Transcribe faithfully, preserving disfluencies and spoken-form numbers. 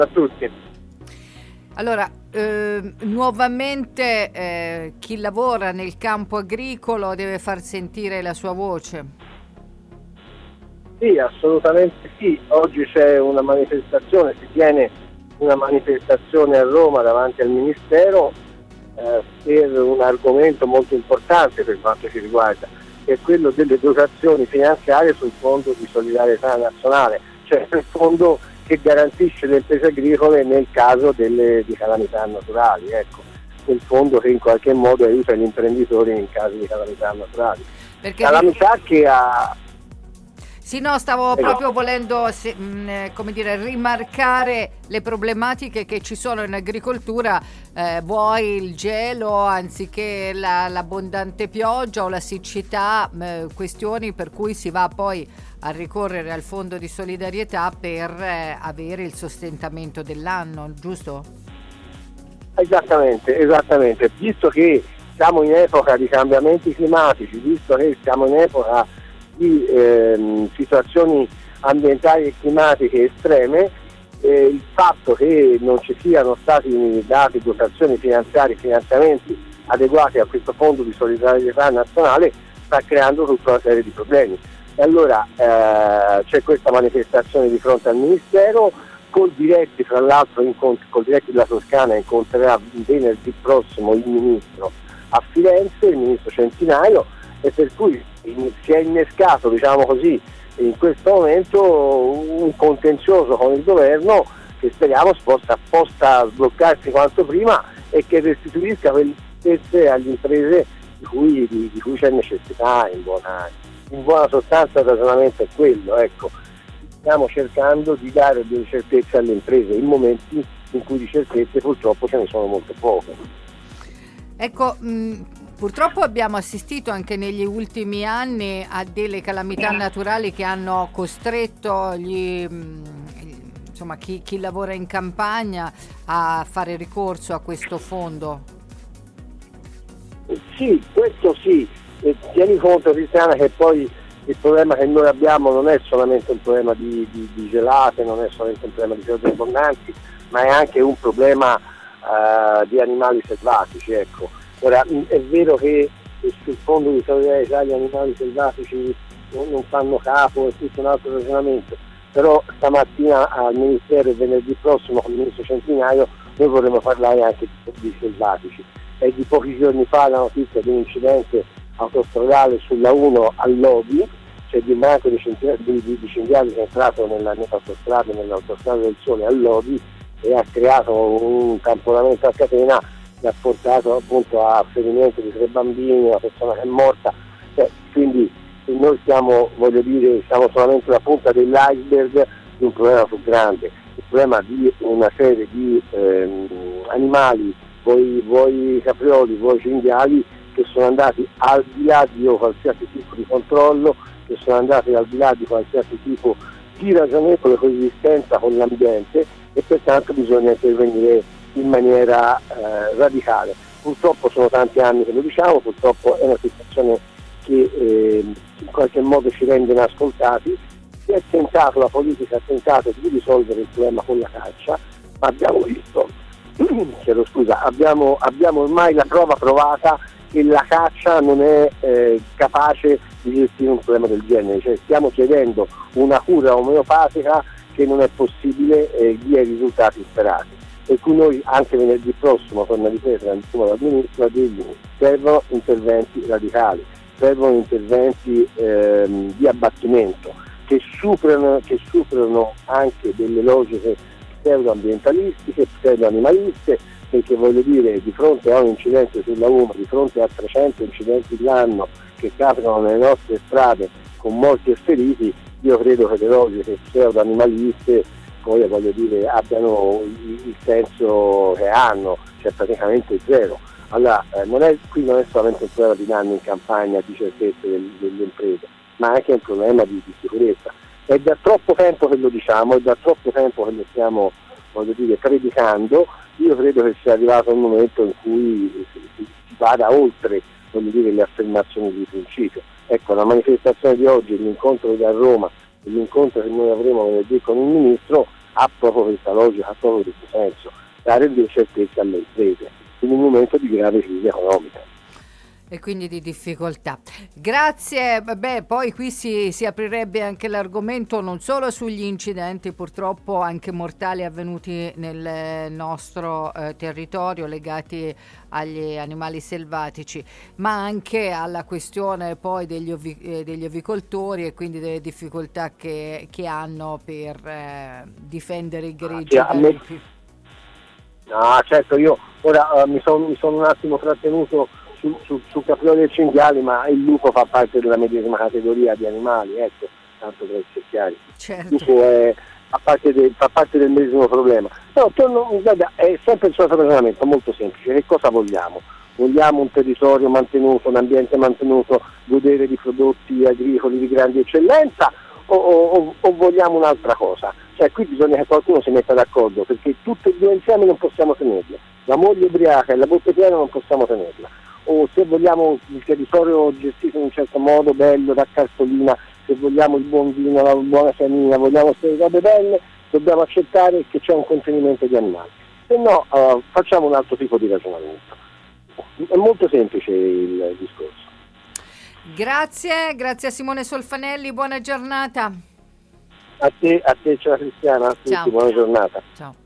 a tutti. Allora, eh, nuovamente eh, chi lavora nel campo agricolo deve far sentire la sua voce. Sì, assolutamente sì. Oggi c'è una manifestazione, si tiene una manifestazione a Roma davanti al Ministero eh, per un argomento molto importante per quanto ci riguarda, che è quello delle dotazioni finanziarie sul Fondo di Solidarietà Nazionale, cioè il fondo che garantisce le imprese agricole nel caso delle di calamità naturali, ecco, quel fondo che in qualche modo aiuta gli imprenditori in caso di calamità naturali. Perché Calamità di... che ha... Sì, no, stavo esatto. proprio volendo se, mh, come dire, rimarcare le problematiche che ci sono in agricoltura, eh, vuoi il gelo anziché la, l'abbondante pioggia o la siccità, eh, questioni per cui si va poi a ricorrere al fondo di solidarietà per eh, avere il sostentamento dell'anno, giusto? Esattamente, esattamente. Visto che siamo in epoca di cambiamenti climatici, visto che siamo in epoca di ehm, situazioni ambientali e climatiche estreme, eh, il fatto che non ci siano stati dati dotazioni finanziarie, finanziamenti adeguati a questo fondo di solidarietà nazionale sta creando tutta una serie di problemi. E allora eh, c'è questa manifestazione di fronte al Ministero, col diretti, fra l'altro incont- col diretti della Toscana incontrerà venerdì prossimo il Ministro a Firenze, il Ministro Centinaio, e per cui si è innescato, diciamo così, in questo momento un contenzioso con il governo che speriamo possa, possa sbloccarsi quanto prima e che restituisca quelle stesse alle imprese di cui, di, di cui c'è necessità. In buona, in buona sostanza il ragionamento è quello, ecco. Stiamo cercando di dare delle certezze alle imprese in momenti in cui di certezze purtroppo ce ne sono molte poche. Ecco, mh... purtroppo abbiamo assistito anche negli ultimi anni a delle calamità naturali che hanno costretto gli, insomma, chi, chi lavora in campagna a fare ricorso a questo fondo. Sì, questo sì. E tieni conto, Cristiana, che poi il problema che noi abbiamo non è solamente un problema di, di, di gelate, non è solamente un problema di piogge abbondanti, ma è anche un problema uh, di animali selvatici, ecco. Ora, è vero che sul fondo di solidarietà gli animali selvatici non fanno capo, è tutto un altro ragionamento, però stamattina al Ministero e venerdì prossimo con il Ministro Centinaio noi vorremmo parlare anche di selvatici. È di pochi giorni fa la notizia di un incidente autostradale sulla uno a Lodi, cioè di un branco di, di, di, di cinghiali che è entrato nella, nell'autostrada, nell'autostrada del Sole a Lodi e ha creato un tamponamento a catena che ha portato appunto a ferimento di tre bambini, una persona che è morta, eh, quindi noi stiamo, voglio dire, siamo solamente la punta dell'iceberg di un problema più grande, il problema di una serie di ehm, animali, voi, voi caprioli, voi cinghiali, che sono andati al di là di qualsiasi tipo di controllo, che sono andati al di là di qualsiasi tipo di ragionevole coesistenza con l'ambiente e pertanto bisogna intervenire in maniera eh, radicale. Purtroppo sono tanti anni che lo diciamo, purtroppo è una situazione che eh, in qualche modo ci rende inascoltati. Si è tentato, la politica ha tentato di risolvere il problema con la caccia, ma abbiamo visto, chiedo scusa, abbiamo, abbiamo ormai la prova provata che la caccia non è eh, capace di gestire un problema del genere, cioè stiamo chiedendo una cura omeopatica che non è possibile e dia i risultati sperati. Per cui noi anche venerdì prossimo, torna a ripetere, andiamo dal Ministro a dirgli servono interventi radicali, servono interventi ehm, di abbattimento che superano, che superano anche delle logiche pseudo-ambientalistiche, pseudo-animaliste, perché voglio dire, di fronte a un incidente sulla Uma, di fronte a trecento incidenti l'anno che capitano nelle nostre strade con morti e feriti, io credo che le logiche pseudo-animaliste poi voglio dire abbiano il senso che hanno, cioè praticamente zero. Allora eh, non è, qui non è solamente un problema di danni in campagna, di certezze del, delle imprese, ma anche un problema di, di sicurezza. È da troppo tempo che lo diciamo, è da troppo tempo che lo stiamo, voglio dire, predicando. Io credo che sia arrivato un momento in cui si, si, si vada oltre, voglio dire, le affermazioni di principio. Ecco, la manifestazione di oggi, l'incontro da Roma, l'incontro che noi avremo venerdì con il Ministro ha proprio questa logica, ha proprio questo senso, dare delle certezze alle imprese in un momento di grave crisi economica. E quindi di difficoltà. Grazie, beh, poi qui si, si aprirebbe anche l'argomento non solo sugli incidenti purtroppo anche mortali avvenuti nel nostro eh, territorio legati agli animali selvatici, ma anche alla questione poi degli, ovi, eh, degli ovicoltori e quindi delle difficoltà che, che hanno per eh, difendere i greggi. Ah, sì, me... No, certo, io ora uh, mi sono mi son un attimo trattenuto su, su, su caprioli e cinghiali, ma il lupo fa parte della medesima categoria di animali, ecco, tanto per essere chiari. Certo. Il lupo è, fa, parte de, fa parte del medesimo problema. No, torno, guarda, è sempre il suo ragionamento, molto semplice. Che cosa vogliamo? Vogliamo un territorio mantenuto, un ambiente mantenuto, godere di prodotti agricoli di grande eccellenza o, o, o vogliamo un'altra cosa? Cioè qui bisogna che qualcuno si metta d'accordo, perché tutte e due insieme non possiamo tenerle. La moglie ubriaca e la botte piena non possiamo tenerla. O se vogliamo il territorio gestito in un certo modo, bello, da cartolina, se vogliamo il buon vino, la buona fiamina, vogliamo queste robe belle, dobbiamo accettare che c'è un contenimento di animali. Se no uh, facciamo un altro tipo di ragionamento. È molto semplice il discorso. Grazie, grazie a Simone Solfanelli, buona giornata. A te, a te, ciao Cristiana, a tutti, Ciao. buona giornata. Ciao.